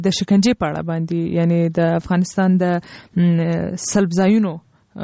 د شکنجې په اړه باندې یعنی د افغانستان د سلبځایونو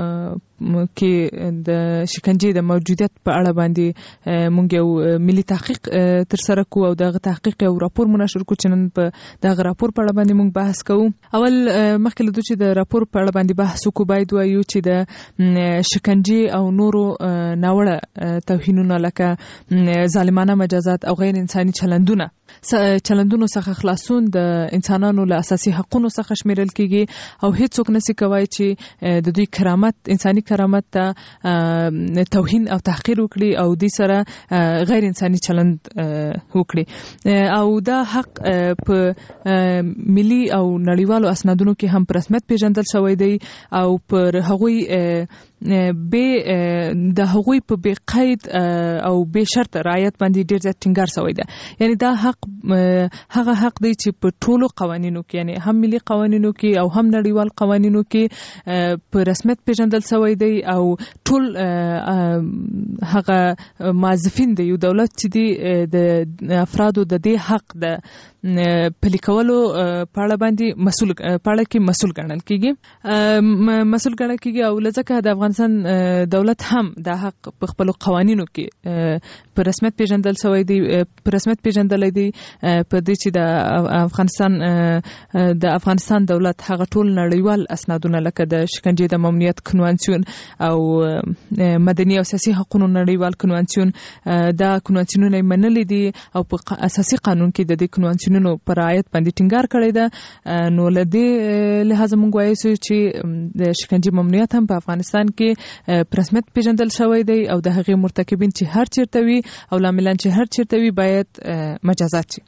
کې د شکنجې د موجودیت په اړه باندې مونږ یو ملي تحقیق تر سره کوو او دغه تحقیق یو راپور منشر کوو چې نن په دغه راپور په اړه باندې مونږ بحث کوو. اول مخکې له دوی چې د راپور په اړه باندې بحث وکړو باید وایو چې د شکنجې او نورو ناوړه توهینونو لکه ظالمانه مجازات او غیر انساني چلندونو څخه خلاصون د انسانانو له اساسي حقوقو څخه شمیرل کیږي او هیڅوک نشي کوي چې د دوی انساني کرامت ته توهین او تحقیر وکړي او د سره غیر انساني چلند وکړي او دا حق په ملي او نړیوالو اسنادونو کې هم په رسمیت پیژندل شوی دی او پر هغوی د هغوی په بې قید او بې شرط رعایت باندې ډیر زیات ټینګار شوی دی. یعنی دا حق هغه حق دی چې په ټولو قوانینو کې یعنی هم ملي قوانینو کې او هم نړیوال قوانینو کې په رسمیت پیژندل شوی دی او ټول هغه موظفین د یو دولت چې دی د افرادو د دې حق د پلي کولو په اړه باندې مسؤل ګڼل کیږي او لکه د افغانستان دولت هم د حق په خپل قوانینو کې په رسمیت پیژندل شوی دی په رسمیت پیژندل دی په دې چې د افغانستان دولت هغه ټول نړیوال اسنادونه لکه د شکنجې د ممنوعیت کنوانسیون او مدني او سیاسي حقوقو نړیوال کنوانسیون دا کنوانسیونونه منلي دي او په اساسي قانون کې د دې کنوانسیونونو پر رعایت باندې ټینګار کړی ده. نو له دې لحاظه موږ وایو چې د شکنجې ممنوعیت هم په افغانستان کې په رسمیت پیژندل شوی دی او د هغې مرتکبین چې هر چیرته وي او لاملان چې هر چیرته وي باید مجازات شي.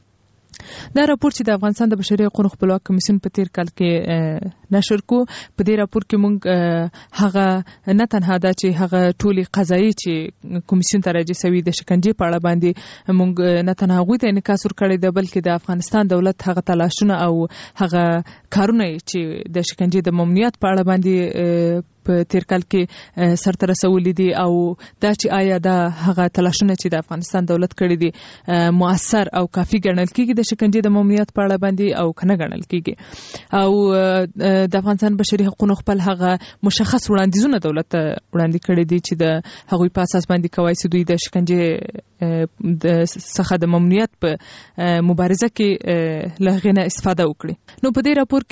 دا راپور چې د افغانستان د بشري حقوقو خپلواک کمیسیون په تیر کال کې نشر کو په دې راپور کې موږ هغه نه تنها دا چې هغه ټولي قضایي چې کمیسیون ته راجع شوی د شکنجې په اړه باندې موږ نه تنها غوښتل انعکاس ورکړی دی بلکې د افغانستان دولت هغه تلاشونه او هغه کارونه چې د شکنجې د ممنوعیت په اړه باندې په تیر کال کې سرته رسولې دي او دا چې آیا دا هغه تلاشونه چې د افغانستان دولت کړی دي مؤثر او کافي ګڼل کیږي د شکنجې د ممنوعیت په اړه باندې او کنه ګڼل کیږي او د افغانستان بشري حقوقو خپل هغه مشخص وړاندیزونه دولت وړاندې کړی دي چې د هغوی په اساس باندې کوي چې دوی د شکنجې د څخه د ممنوعیت په مبارزه کې له غنه استفاده وکړي. نو په دې راپور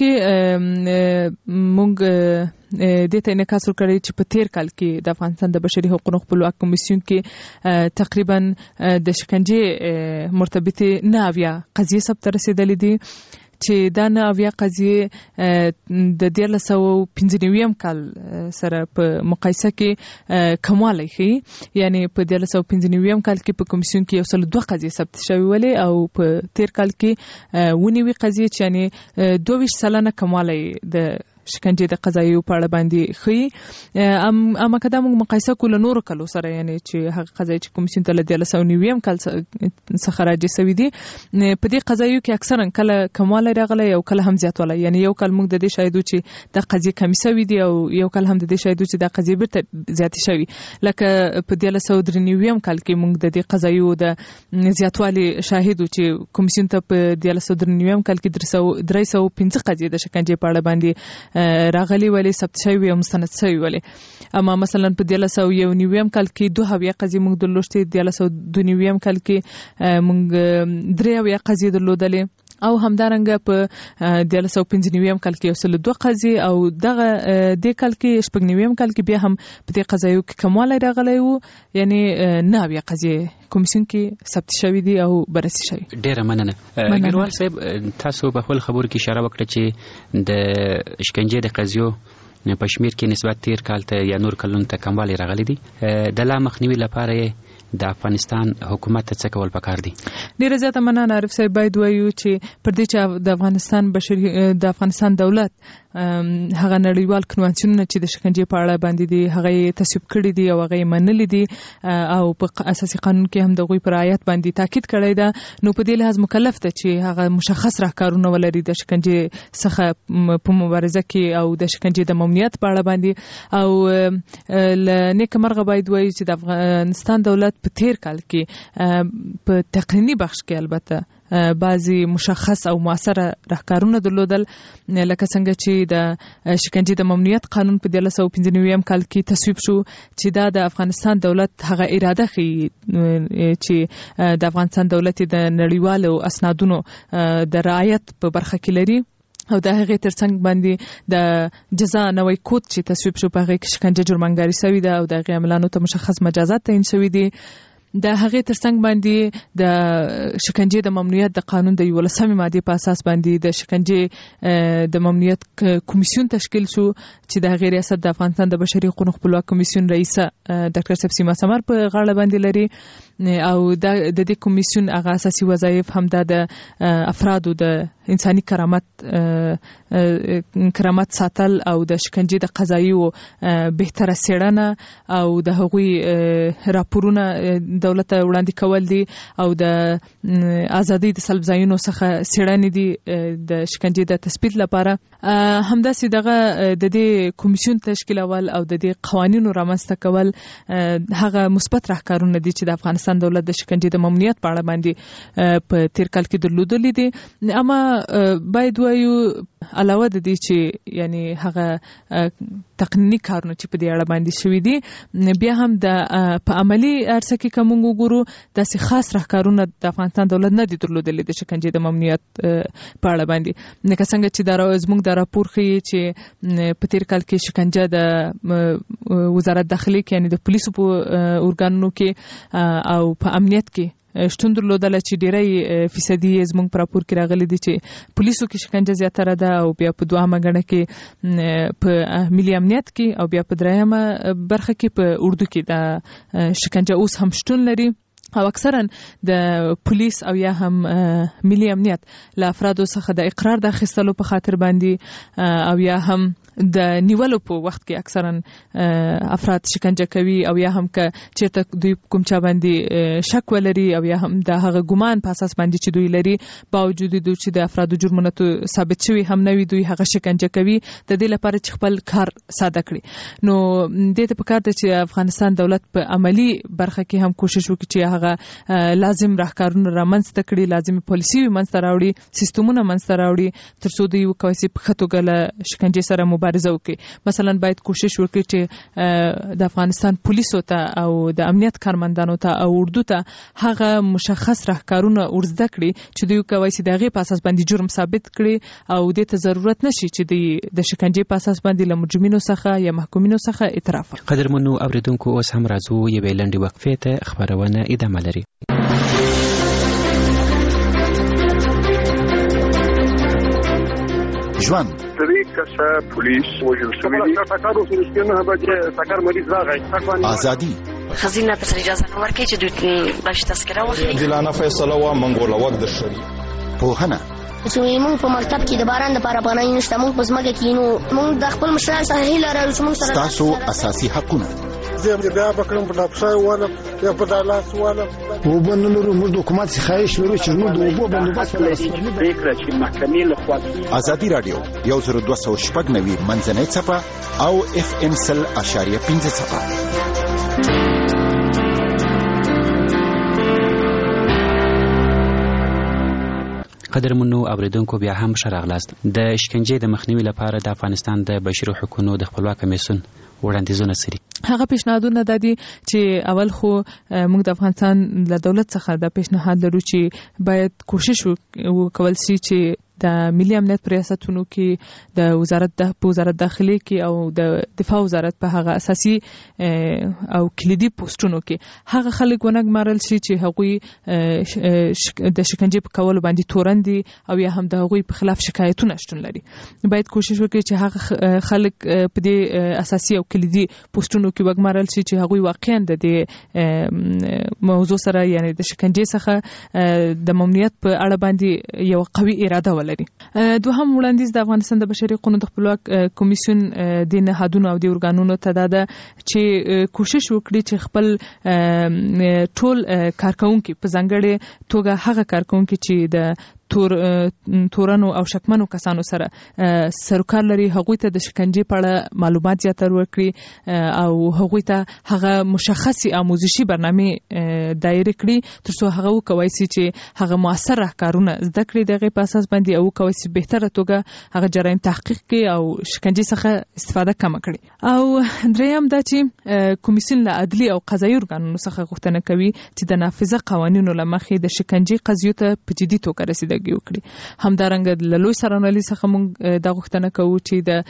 کې مونږ د ته انعکاس ورکړی چې په تیر کال کې د افغانستان د بشري حقوقو خپلواک کمیسیون کې تقریبا د شکنجې مرتبطه 9 قضیې ثبت رسیدلې دي چې دا 9 قضیې د 1995 کال سره په مقایسه کې کموالی ښیي. یعنی په 1995 کال کې په کمیسیون کې 2 قضیې ثبت شوې ولې او په تیر کال کې 19 قضیې چې یعنی 22% کموالی د شکنجې د قضایي په اړه باندې ښیي. اما کدا موږ مقایسه کوو له نورو کلو سره یعنی چې هغه قضایي چې کمیسیون ته له 1990 کال څخه راجع شوي دي په دې قضایو کې اکثرا کله کموالی راغلی او کله هم زیاتوالی. یعنی یو کال موږ د دې شاهدو چې د قضیې کمې شوي دي او یو کال هم د دې شاهدو چې د قضیې بیرته زیاتې شوي. لکه په 1993 کال کې موږ د دې قضایو د زیاتوالي شاهدو چې کمیسیون ته په 1993 کال کې 305 قضیې د شکنجې په اړه باندې راغلي ولې ثبت شوی او مستند شوی ولې. اما مثلا په 1991 کال کې 2 قضیې موږ درلوستې 1992 کال کې موږ 3 قضیې درلودلې او همدارنګه په 1995 کال کې 2 قضیې او دغه د کال کې 96 کال کې بیا هم په دې قضایو کې کموالی راغلی وو. یعنی 9 قضیې کمیسیون کې ثبت شوی دي او بررسي شوی. ډیره مننه. ګروال صاحب تاسو په خپل خبرو کې اشاره وکړه چې د شکنجې د قضیو په شمیر کې نسبت تیر کال ته یا نور کلونو ته کموالی راغلی دي. د لا مخنیوي لپاره د افغانستان حکومت ته څه کول پکار دي؟ ډیره زیاته مننه عارف صاحب. باید وایو چې پر دې چې د افغانستان دولت هغه نړیوال کنوانسیونونه چې د شکنجې په اړه باندې دي هغه تصویب کړي دي او هغه منلي دي او په اساسي قانون کې هم دغوی پر رعایت باندې تاکید کړی ده. نو په دې لحاظ مکلف ده چې هغه مشخص راهکارونه ولري د شکنجې څخه په مبارزه کې او د شکنجې د ممنوعیت په اړه باندې. او له نیکه مرغه باید وایو چې د افغانستان دولت په تیر کال کې په تقنینی بخش کې البته بعضي مشخص او موثر راهکارونه درلودل لکه څنګه چې د شکنجې د ممنوعیت قانون په 1995 کال کې تصویب شو چې دا د افغانستان دولت هغه اراده ښیي چې د افغانستان دولت د نړیوالو اسنادونو د رعایت په برخه کې لري او د هغې ترڅنګ باندې د جزا نوی کود چې تصویب شو په هغې کې شکنجه جرمنګاري شوې ده او د هغې عاملانو ته مشخص مجازات تعیین شوي دي. د هغې ترڅنګ باندې د شکنجې د ممنوعیت د قانون د 11 مادې په اساس باندې د شکنجې د ممنوعیت کمیسیون تشکیل شو چې د هغې ریاست د افغانستان د بشري حقوقو خپلواک کمیسیون رئیسه ډاکټر سبسیما سمر په غاړه باندې لري او د دې کمیسیون هغه اساسي وظایف هم د افرادو د انساني کرامت ساتل او د شکنجې د قضایو بهتره څېړنه او د هغوی راپورونه دولت ته وړاندې کول دي او د ازادۍ د سلب ځایونو څخه څېړنې دي د شکنجې د تثبیت لپاره. همداسې دغه د دې کمیسیون تشکیلول او د دې قوانینو رامنځته کول هغه مثبت راهکارونه دي چې د افغانستان دولت د شکنجې د ممنوعیت په اړه باندې په تیر کال کې درلودلي دي. اما باید وایو علاوه د دې چې یعنی هغه تقنینی کارونه چې په دې اړه باندې شوي دي بیا هم د په عملی عرصه کې کوم وګورو داسې خاص راهکارونه د افغانستان دولت نه دي درلودلي د شکنجې د ممنوعیت په اړه باندې لکه څنګه چې زموږ د راپور ښیي چې په تیر کال کې شکنجه د وزارت داخلي کې یعنی د پولیسو په ارګانونو کې او په امنیت کې شتون درلودل چې ډیری فیصدي زموږ په راپور کې راغلي دي چې پولیسو کې شکنجه زیاتره ده او بیا په دوهمه ګڼه کې په ملي امنیت کې او بیا په دریمه برخه کې په اردو کې د شکنجه اوس هم شتون لري او اکثرا د پولیس او یا هم ملي امنیت له افرادو څخه د اقرار د اخیستلو په خاطر باندې او یا هم د نیولو په وخت کې اکثرا افراد شکنجه کوي او یا هم که چیرته دوی کوم چا باندې شک ولري او یا هم د هغه ګمان په اساس باندې چې دوی لري باوجود دوی چې د افرادو جرمونه ثابت شوي هم نه وي دوی هغه شکنجه کوي د دې لپاره چې خپل کار ساده کړي. نو دې ته پکار ده چې افغانستان دولت په عملی برخه کې هم کوشش وکړي چې هغه لازم راهکارونه رامنځته کړي لازم پالیسي منځته راوړي سیستمونه منځته راوړي ترڅو دوی وکوي په ښه توګه له شکنجې سره مبارزه وکړي. مثلا باید کوشش وکړي چې د افغانستان پولیسو ته او د امنیت کارمندانو ته او اردو ته هغه مشخص راهکارونه ورزده کړي چې دوی کوي چې د هغې په اساس باندې جرم ثابت کړي او دې ته ضرورت نشي چې د شکنجې په اساس باندې له مجرمینو څخه یا محکومینو څخه اعتراف وکړي. قدرمنو اوریدونکو اوس هم راځو یوې لنډې وقفې ته خبرونه ادامه لري. ژوند کسه پولیس وژل شوی دی تاکارو سرشتنه به تاکار مریض راغی ازادي خزینه په اجازه نه ورکړي چې دوی باندې تذکره واخلي دلانه فیصله وا منګوله وخت د شری پوهنه موږ په مکتب کې د باران لپاره پناه نشته موږ په ځمکه کې نو موږ د خپل مشران سره هیله لرو چې موږ سره تاسو اساسي حقونه زه بیا بکرم په ډاکټر والا یا په دالاس والا وبنلو موږ د حکومت څخه خواهش لرو چې موږ د اوبو بندوبست وکړو فکر چې محکمې له خوا ازادي رادیو 1290 منځنۍ صفه او FM 100.5 صفه. قدرمنو اوریدونکو بیا هم شراغلاست د شکنجې د مخنیوي لپاره د افغانستان د بشري حقوقو د خپلواک کمیسیون وړاندیزونه سری هغه پیشنهادونه د دي چې اول خو موږ د افغانستان له دولت څخه د پیشنهاد لرو چې باید کوشش وکول شي چې د ملي امنیت ریاستونو کې د وزارت داخلي کې او د دفاع وزارت په هغه اساسي او کلیدي پوسټونو کې هغه خلک ونګمارل شي چې هغوی د شکنجې په کولو باندې تورن دي او یا هم د هغوی په خلاف شکایتونه شتون لري. باید کوشش وکړي چې هغه خلک په دې اساسي او کلیدي پوسټونو کې وګمارل شي چې هغوی واقعا د دې موضوع سره یعنی د شکنجې څخه د ممنوعیت په اړه باندې یو قوي اراده ولري. دوهم وړاندیز د افغانستان د بشري حقوقو د خپلواک کمیسیون د نهادونو او د ارګانونو ته ده چې کوشش وکړي چې خپل ټول کارکونکو په ځانګړي توګه هغه کارکونکو چې د تورنو او شکمنو کسانو سره سروکار لري هغوی ته د شکنجې په اړه معلومات زیاتره ورکړي او هغوی ته هغه مشخصي آموزشي برنامه دایر کړي ترڅو هغه وکوي چې هغه موثر راهکارونه زده کړي دغه په اساس باندې او کوي چې بهتره توګه هغه جرایم تحقیق کوي او شکنجې څخه استفاده کم کړي. او دریم دا چې کمیسیون له عدلي او قضایي ارګانونو څخه غوښتنه کوي چې د نافذه قوانینو لمخې د شکنجې قضیو ته په جدي توګه رسیدګي وکړي. همدارنګه له لوی سرانوالي څخه موږ دا غوښتنه کوو چې د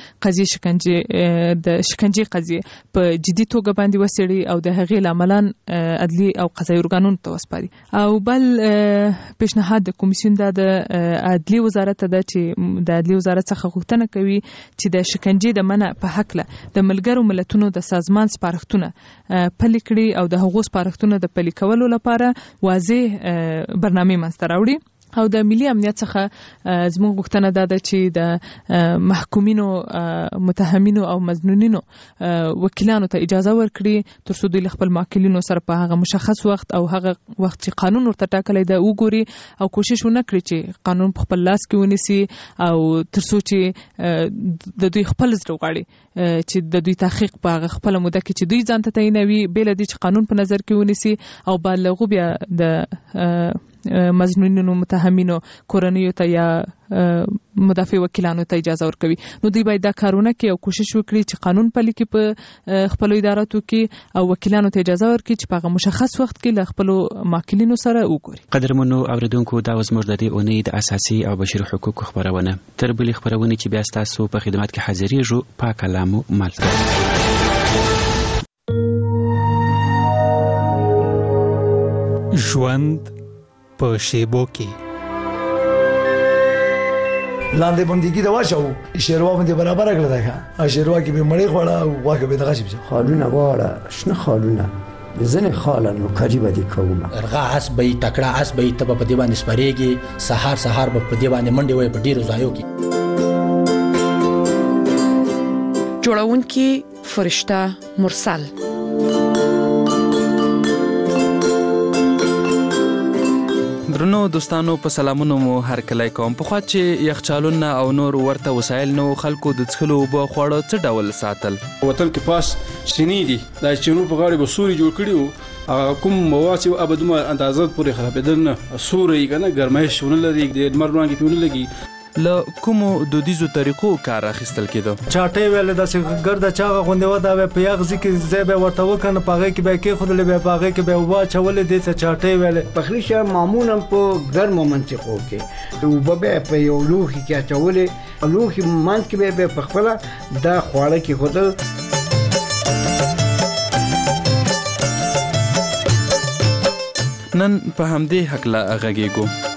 شکنجې قضیه په جدي توګه باندې وسیړي او د هغې لاملان عدلي او قضایي ارګانونو ته وسپاري. او بل پیشنهاد د کمیسیون د عدلي وزارت ته چې د عدلي وزارت څخه غوښتنه کوي چې د شکنجې د منع په حق له د ملګرو ملتونو د سازمان سپارښتونه پلي کړي او د هغو سپارښتنو د پلي کولو لپاره واضح برنامه منځته راوړي. او د ملي امنیت څخه زموږ غوښتنه ده چې د محکومینو متهمینو او مظنونینو وکیلانو ته اجازه ورکړي ترڅو دوی خپل موکلینو سره په هغه مشخص وخت او هغه وخت چې قانون ورته ټاکلی دی وګوري او کوشش ونه کړي چې قانون په خپل لاس کې ونیسي او ترڅو چې د دوی خپل زړه غواړي چې د دوی تحقیق په هغه خپل موده کې چې دوی ځان ته تعینوي بل دي چې قانون په نظر کې ونیسي او بالغو بیا د مظنونینو متهمینو کورنیو ته یا مدافع وکیلانو ته اجازه ورکوي. نو دوی باید دا کارونه کوي او کوشش وکړي چې قانون پلي کړي په خپل اداراتو کې او وکیلانو ته اجازه ورکړي چې په هغه مشخص وخت کې له خپل موکلینو سره وګوري. قدرمنو اوریدونکو دا زموږ د دې اونۍ د اساسي او بشري حقوقو خبرونه تر بلې خبرونه چې بیا تاسو په خدمت کې حاضرېږو پاک کلامو مالته. ژوند په شیبو کې لاندې بندګي دا واچو شیروا باندې برابر کړل دا شیروا کې به مړې خوړه او واګه به دغه شي خالونه واړه شنه خالونه زنه خالن وکړي باندې کومه ارغا اس به تکړه اس به ته په دی باندې سپریږي سحر به په دی باندې منډي وي په ډیرو ځایو کې جوړونکي فرشته مرسل درنو دوستانو په سلامونو مو هر کله کوم په خوا چې یخچالونه او نور ورته وسایل نو خلکو د څښلو اوبه خوړو څه ډول ساتل وطن کې پاس شینی دي دا چینو په غاړه به سوري جوړ کړیو کوم مواد چې ابدمه اندازه پورې خرابېدل نه سوري کنه ګرمایش ونه لري د مرګ کې پیونه لګي له کومو دودیزو طریقو کار اخیستل کېدو. چاټې ویل داسې ګرده چاغه غوندې و دا په یغزي کې زه به ورته وکنه پاغه کې به کې خودلې به پاغه کې به وا چولې دې ته چاټې ویل پخلیشه معمولا په ګرمو منطقو کې او به په یو لوخي کې چولې لوخي منځ کې به په خپل دا خواړه کې خودل. نن په همدې حق لا غږیږو